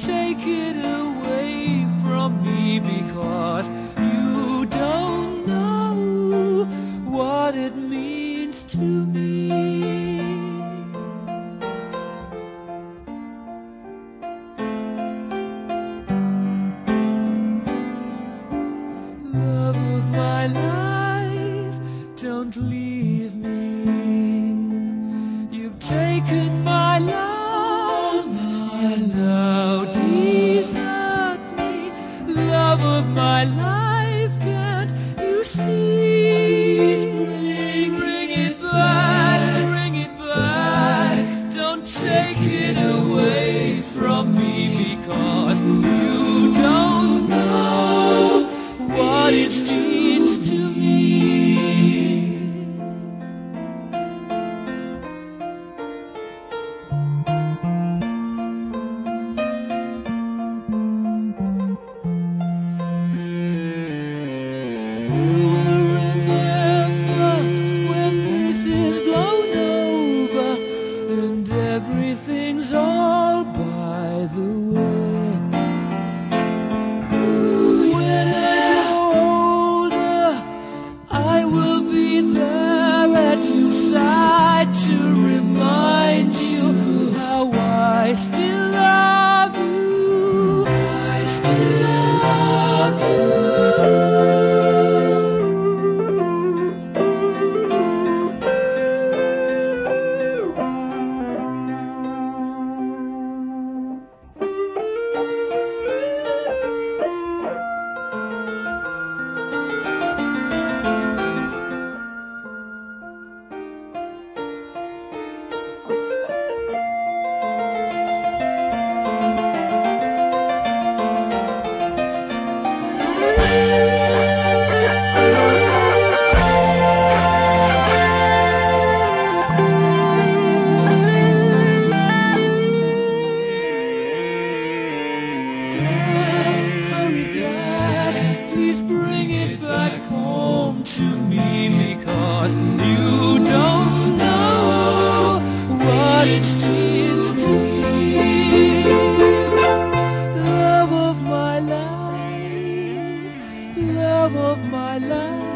take it away from me, because you don't know what it means to me. Love of my life, don't leave me. You've taken my love, and now desert me. Love of my life, can't you see? Bring it back, bring it back. Don't take it away from me, because you don't know what it means to me. Remember when this is blown over and everything's all by the way. When I'm older, I will be there at your side to remind you how I still love you. I still love you. Please bring it back home to me, because you don't know what it means to me. Love of my life, love of my life.